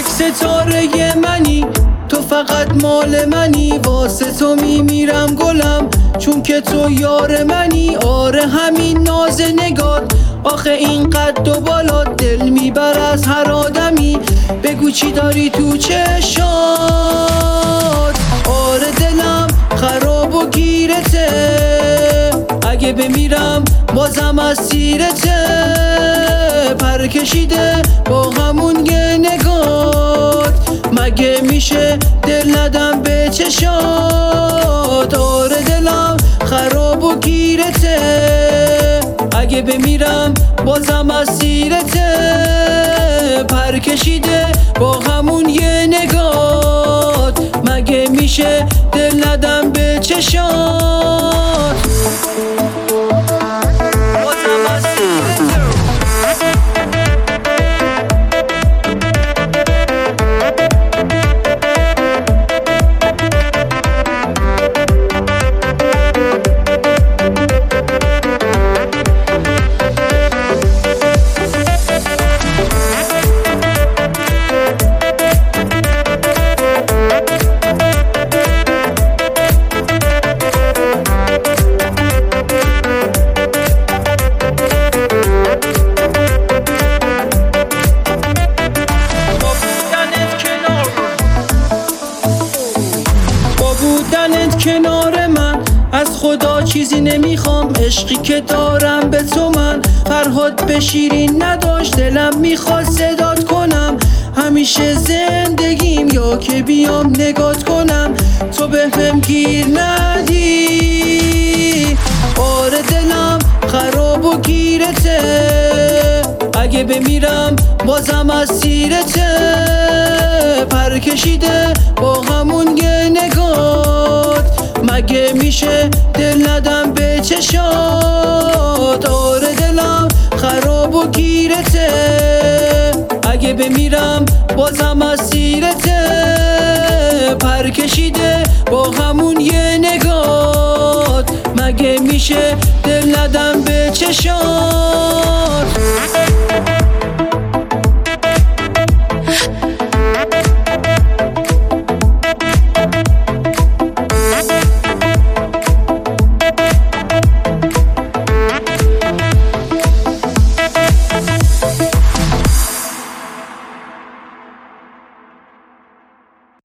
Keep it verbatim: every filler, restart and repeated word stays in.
یک ستاره منی، تو فقط مال منی، واسه تو میمیرم گلم چون که تو یار منی. آره همین ناز نگات، آخه این قد و بالات دل میبر از هر آدمی. بگو چی داری تو چشات. آره دلم خراب و گیرته، اگه بمیرم بازم از سیرته. پر کشیده با همون یه نگات، مگه میشه دل ندم به چشات. آره دلم خراب و گیرته، اگه بمیرم بازم از سیرته. پر کشیده با همون یه نگات، مگه میشه دل ندم به چشات. بازم از سیرته. کنار من از خدا چیزی نمیخوام، عشقی که دارم به تو من فرهاد به شیرین نداشت. دلم میخواد صدات کنم همیشه زندگیم، یا که بیام نگات کنم تو بهم گیر ندی. آره دلم خراب و گیرته، اگه بمیرم بازم از سیرته. پر کشیده با همون یه نگات، مگه میشه دل ندم به چشات. آره دلم خراب و گیرته، اگه بمیرم بازم از سیرته. پر کشیده